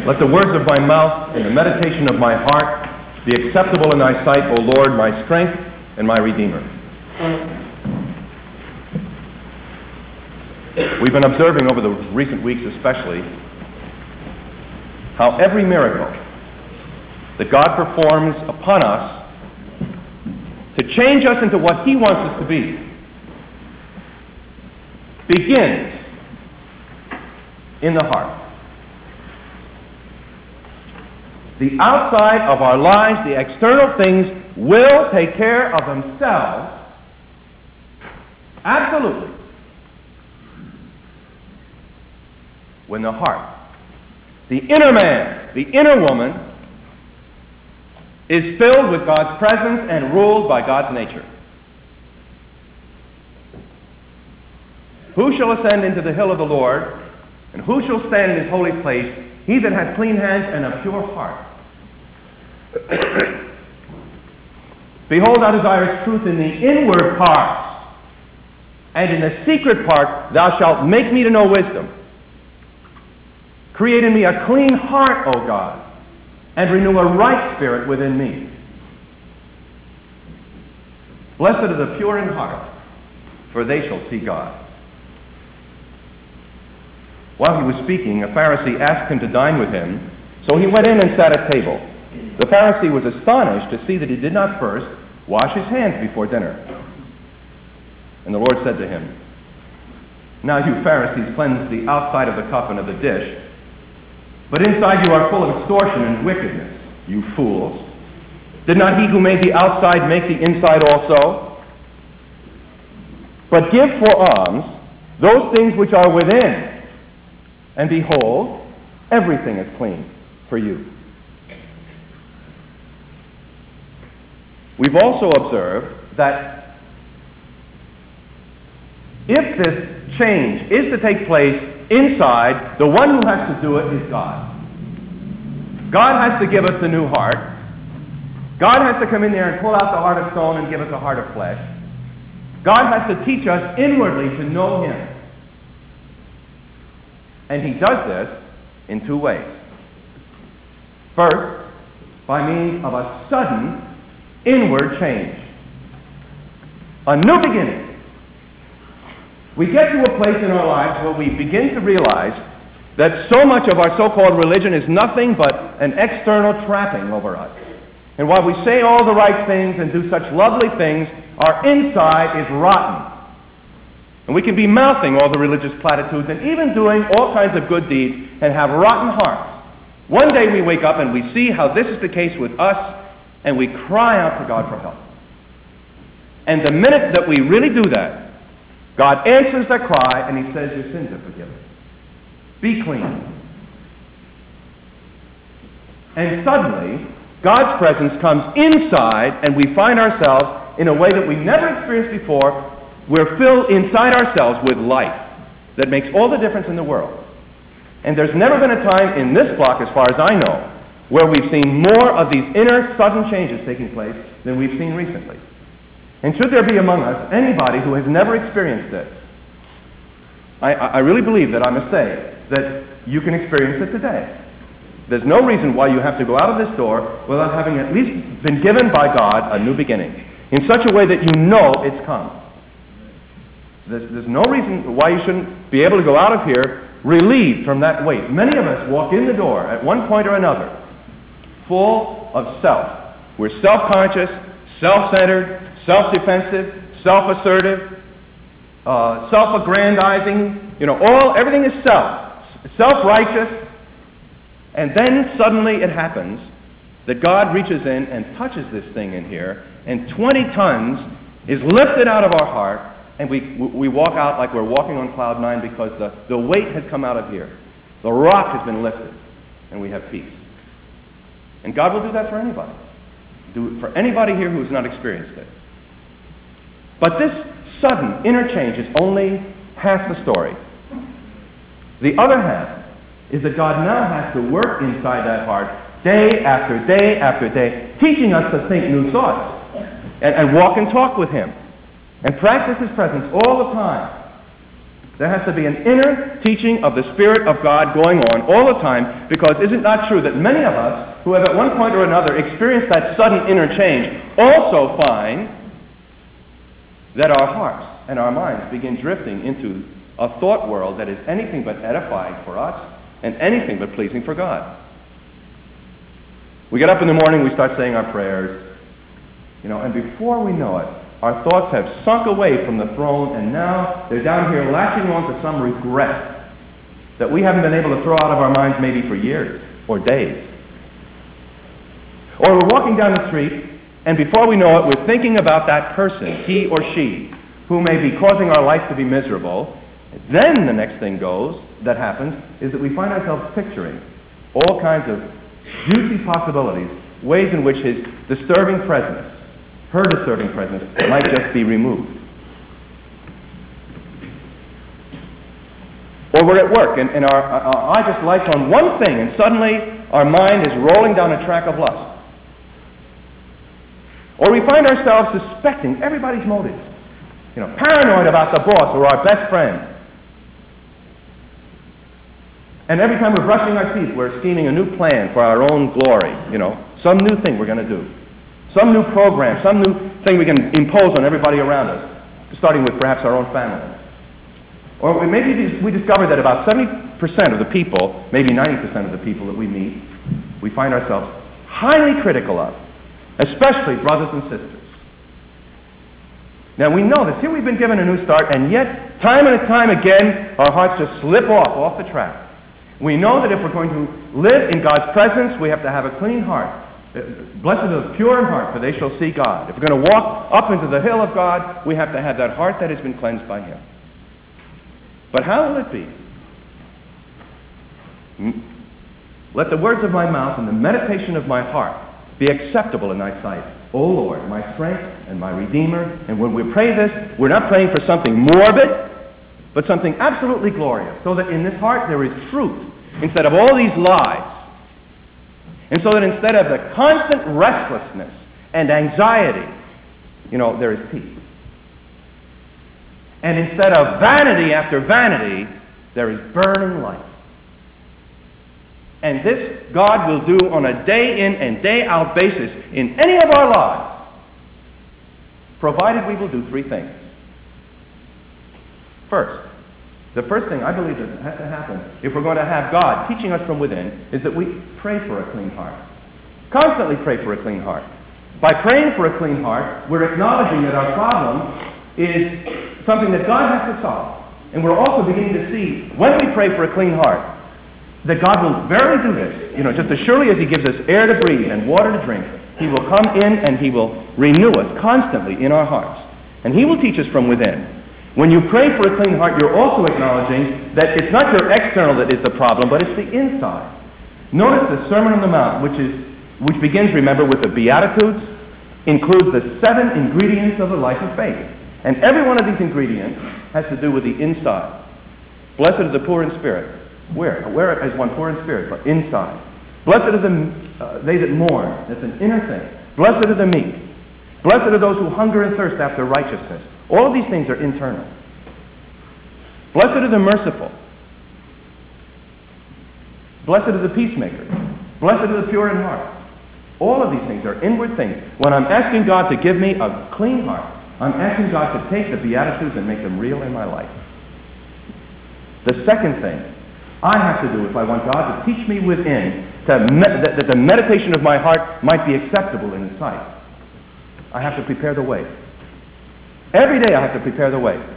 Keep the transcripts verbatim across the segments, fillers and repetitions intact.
Let the words of my mouth and the meditation of my heart be acceptable in thy sight, O Lord, my strength and my Redeemer. We've been observing over the recent weeks especially how every miracle that God performs upon us to change us into what he wants us to be begins in the heart. The outside of our lives, the external things, will take care of themselves, absolutely, when the heart, the inner man, the inner woman, is filled with God's presence and ruled by God's nature. Who shall ascend into the hill of the Lord, and who shall stand in his holy place? He that has clean hands and a pure heart. Behold, thou desirest truth in the inward parts, and in the secret part thou shalt make me to know wisdom. Create in me a clean heart, O God, and renew a right spirit within me. Blessed are the pure in heart, for they shall see God. While he was speaking, a Pharisee asked him to dine with him, so he went in and sat at table. The Pharisee was astonished to see that he did not first wash his hands before dinner. And the Lord said to him, now you Pharisees cleanse the outside of the cup and of the dish, but inside you are full of extortion and wickedness, you fools. Did not he who made the outside make the inside also? But give for alms those things which are within, and behold, everything is clean for you. We've also observed that if this change is to take place inside, the one who has to do it is God. God has to give us a new heart. God has to come in there and pull out the heart of stone and give us a heart of flesh. God has to teach us inwardly to know him. And he does this in two ways. First, by means of a sudden inward change. A new beginning. We get to a place in our lives where we begin to realize that so much of our so-called religion is nothing but an external trapping over us. And while we say all the right things and do such lovely things, our inside is rotten. And we can be mouthing all the religious platitudes and even doing all kinds of good deeds and have rotten hearts. One day we wake up and we see how this is the case with us, and we cry out to God for help. And the minute that we really do that, God answers that cry and he says, your sins are forgiven. Be clean. And suddenly, God's presence comes inside and we find ourselves in a way that we never experienced before. We're filled inside ourselves with life that makes all the difference in the world. And there's never been a time in this block, as far as I know, where we've seen more of these inner sudden changes taking place than we've seen recently. And should there be among us anybody who has never experienced this, I, I really believe that I must say that you can experience it today. There's no reason why you have to go out of this door without having at least been given by God a new beginning, in such a way that you know it's come. There's, there's no reason why you shouldn't be able to go out of here relieved from that weight. Many of us walk in the door at one point or another full of self. We're self-conscious, self-centered, self-defensive, self-assertive, uh, self-aggrandizing. You know, all everything is self, self-righteous. And then suddenly it happens that God reaches in and touches this thing in here, and twenty tons is lifted out of our heart, and we we walk out like we're walking on cloud nine because the, the weight has come out of here. The rock has been lifted, and we have peace. And God will do that for anybody. Do it for anybody here who has not experienced it. But this sudden interchange is only half the story. The other half is that God now has to work inside that heart day after day after day, teaching us to think new thoughts and, and walk and talk with him and practice his presence all the time. There has to be an inner teaching of the Spirit of God going on all the time, because is it not true that many of us who have at one point or another experienced that sudden inner change also find that our hearts and our minds begin drifting into a thought world that is anything but edifying for us and anything but pleasing for God? We get up in the morning, we start saying our prayers, you know, and before we know it, our thoughts have sunk away from the throne, and now they're down here latching on to some regret that we haven't been able to throw out of our minds maybe for years or days. Or we're walking down the street, and before we know it, we're thinking about that person, he or she, who may be causing our life to be miserable. Then the next thing goes, that happens, is that we find ourselves picturing all kinds of juicy possibilities, ways in which his disturbing presence, her disturbing presence, might just be removed. Or we're at work, and, and our, our eye just lights on one thing, and suddenly our mind is rolling down a track of lust. Or we find ourselves suspecting everybody's motives, you know, paranoid about the boss or our best friend. And every time we're brushing our teeth, we're scheming a new plan for our own glory, you know, some new thing we're going to do. Some new program, some new thing we can impose on everybody around us, starting with perhaps our own family. Or we, maybe we discover that about seventy percent of the people, maybe ninety percent of the people that we meet, we find ourselves highly critical of, especially brothers and sisters. Now we know this. Here we've been given a new start, and yet, time and time again, our hearts just slip off, off the track. We know that if we're going to live in God's presence, we have to have a clean heart. Blessed are the pure in heart, for they shall see God. If we're going to walk up into the hill of God, we have to have that heart that has been cleansed by Him. But how will it be? Let the words of my mouth and the meditation of my heart be acceptable in thy sight, O Lord, my strength and my Redeemer. And when we pray this, we're not praying for something morbid, but something absolutely glorious, so that in this heart there is truth instead of all these lies. And so that instead of the constant restlessness and anxiety, you know, there is peace. And instead of vanity after vanity, there is burning light. And this God will do on a day in and day out basis in any of our lives, provided we will do three things. First, the first thing I believe that has to happen if we're going to have God teaching us from within is that we pray for a clean heart. Constantly pray for a clean heart. By praying for a clean heart, we're acknowledging that our problem is something that God has to solve. And we're also beginning to see, when we pray for a clean heart, that God will verily do this. You know, just as surely as He gives us air to breathe and water to drink, He will come in and He will renew us constantly in our hearts. And He will teach us from within. When you pray for a clean heart, you're also acknowledging that it's not your external that is the problem, but it's the inside. Notice the Sermon on the Mount, which is which begins, remember, with the Beatitudes, includes the seven ingredients of the life of faith. And every one of these ingredients has to do with the inside. Blessed are the poor in spirit. Where? Where is one poor in spirit? But inside. Blessed are the, uh, they that mourn. That's an inner thing. Blessed are the meek. Blessed are those who hunger and thirst after righteousness. All of these things are internal. Blessed are the merciful. Blessed are the peacemakers. Blessed are the pure in heart. All of these things are inward things. When I'm asking God to give me a clean heart, I'm asking God to take the Beatitudes and make them real in my life. The second thing I have to do if I want God to teach me within to me- that, that the meditation of my heart might be acceptable in His sight, I have to prepare the way. Every day I have to prepare the way.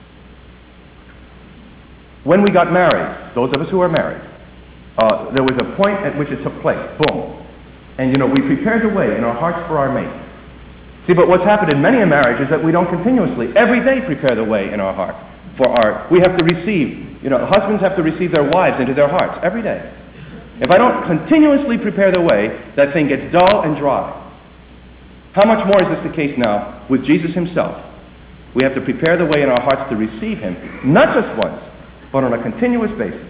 When we got married, those of us who are married, uh, there was a point at which it took place. Boom. And, you know, we prepared the way in our hearts for our mate. See, but what's happened in many a marriage is that we don't continuously, every day, prepare the way in our heart for our, we have to receive, you know, husbands have to receive their wives into their hearts every day. If I don't continuously prepare the way, that thing gets dull and dry. How much more is this the case now with Jesus Himself? We have to prepare the way in our hearts to receive Him, not just once, but on a continuous basis.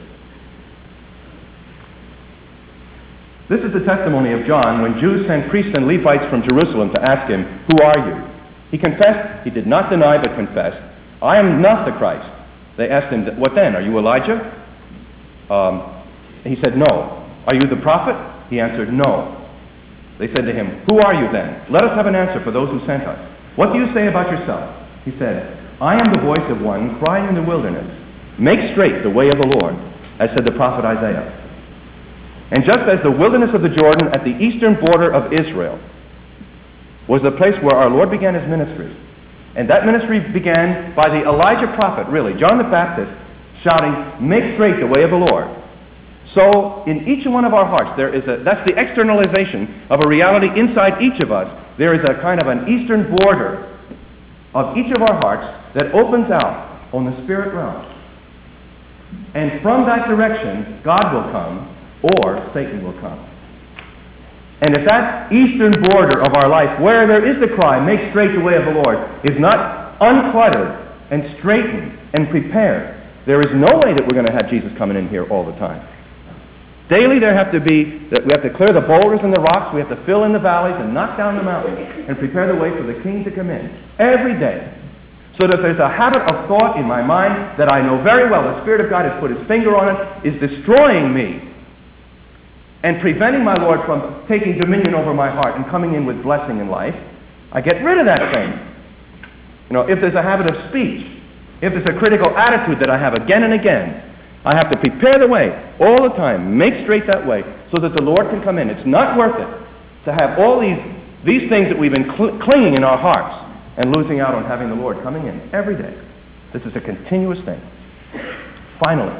This is the testimony of John when Jews sent priests and Levites from Jerusalem to ask him, "Who are you?" He confessed, he did not deny but confessed, "I am not the Christ." They asked him, what then? Are you Elijah? Um, he said, no. Are you the prophet? He answered, no. They said to him, who are you then? Let us have an answer for those who sent us. What do you say about yourself? He said, I am the voice of one crying in the wilderness, make straight the way of the Lord, as said the prophet Isaiah. And just as the wilderness of the Jordan at the eastern border of Israel was the place where our Lord began his ministry, and that ministry began by the Elijah prophet, really, John the Baptist, shouting, make straight the way of the Lord. So in each one of our hearts, there is a, that's the externalization of a reality inside each of us. There is a kind of an eastern border of each of our hearts that opens out on the spirit realm. And from that direction, God will come, or Satan will come. And if that eastern border of our life, where there is the cry, make straight the way of the Lord, is not uncluttered and straightened and prepared, there is no way that we're going to have Jesus coming in here all the time. Daily there have to be, that we have to clear the boulders and the rocks, we have to fill in the valleys and knock down the mountains and prepare the way for the King to come in. Every day. So that there's a habit of thought in my mind that I know very well the Spirit of God has put his finger on it, is destroying me and preventing my Lord from taking dominion over my heart and coming in with blessing in life. I get rid of that thing. You know, if there's a habit of speech, if there's a critical attitude that I have again and again, I have to prepare the way all the time, make straight that way, so that the Lord can come in. It's not worth it to have all these, these things that we've been cl- clinging in our hearts and losing out on having the Lord coming in every day. This is a continuous thing. Finally,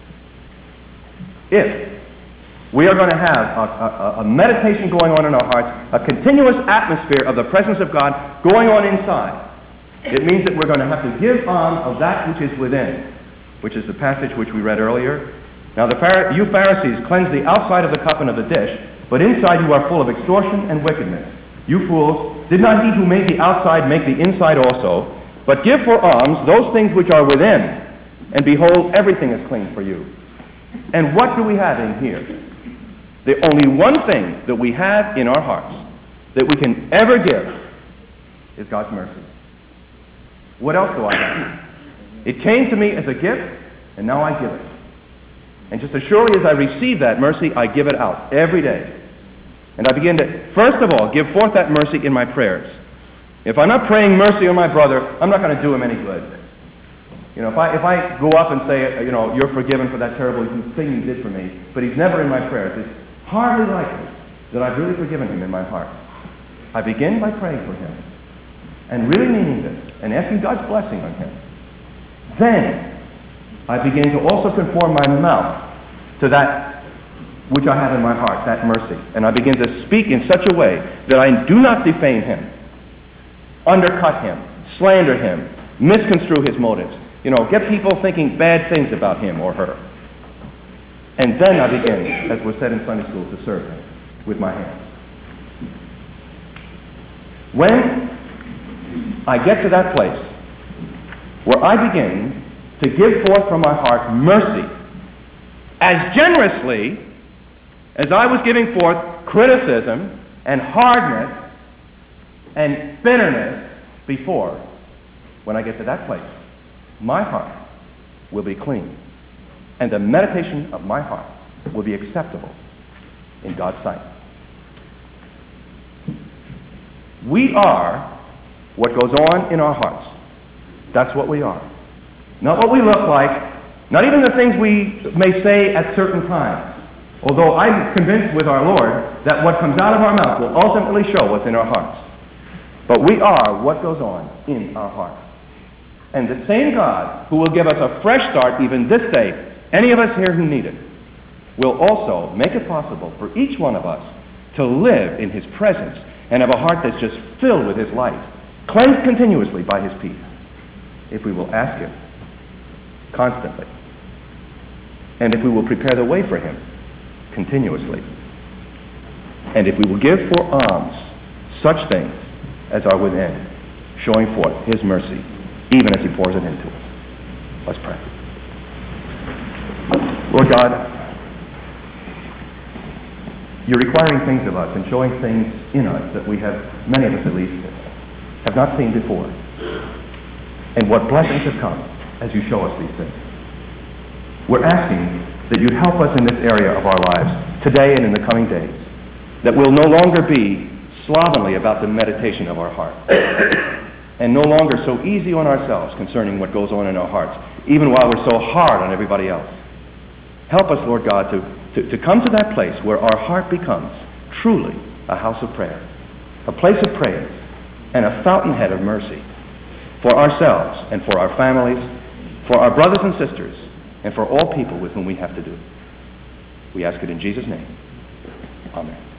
if we are going to have a, a, a meditation going on in our hearts, a continuous atmosphere of the presence of God going on inside, it means that we're going to have to give alms of that which is within, which is the passage which we read earlier. Now, the Phar- you Pharisees cleanse the outside of the cup and of the dish, but inside you are full of extortion and wickedness. You fools, did not he who made the outside make the inside also? But give for alms those things which are within, and behold, everything is clean for you. And what do we have in here? The only one thing that we have in our hearts that we can ever give is God's mercy. What else do I have? It came to me as a gift, and now I give it. And just as surely as I receive that mercy, I give it out every day. And I begin to, first of all, give forth that mercy in my prayers. If I'm not praying mercy on my brother, I'm not going to do him any good. You know, if I if I go up and say, you know, you're forgiven for that terrible thing you did for me, but he's never in my prayers, it's hardly likely that I've really forgiven him in my heart. I begin by praying for him, and really meaning this, and asking God's blessing on him. Then I begin to also conform my mouth to that which I have in my heart, that mercy. And I begin to speak in such a way that I do not defame him, undercut him, slander him, misconstrue his motives. You know, get people thinking bad things about him or her. And then I begin, as was said in Sunday school, to serve him with my hands. When I get to that place where I begin to give forth from my heart mercy as generously as I was giving forth criticism and hardness and bitterness before, when I get to that place, my heart will be clean, and the meditation of my heart will be acceptable in God's sight. We are what goes on in our hearts. That's what we are. Not what we look like, not even the things we may say at certain times. Although I'm convinced with our Lord that what comes out of our mouth will ultimately show what's in our hearts. But we are what goes on in our hearts. And the same God who will give us a fresh start even this day, any of us here who need it, will also make it possible for each one of us to live in his presence and have a heart that's just filled with his light, cleansed continuously by his peace, if we will ask him constantly, and if we will prepare the way for him continuously, and if we will give for alms such things as are within, showing forth his mercy, even as he pours it into us. Let's pray. Lord God, you're requiring things of us and showing things in us that we have, many of us at least, have not seen before. And what blessings have come. as you show us these things. We're asking that you'd help us in this area of our lives today and in the coming days, that we'll no longer be slovenly about the meditation of our heart, and no longer so easy on ourselves concerning what goes on in our hearts, even while we're so hard on everybody else. Help us, Lord God, to, to, to come to that place where our heart becomes truly a house of prayer, a place of praise, and a fountainhead of mercy for ourselves and for our families, for our brothers and sisters, and for all people with whom we have to do. We ask it in Jesus' name. Amen.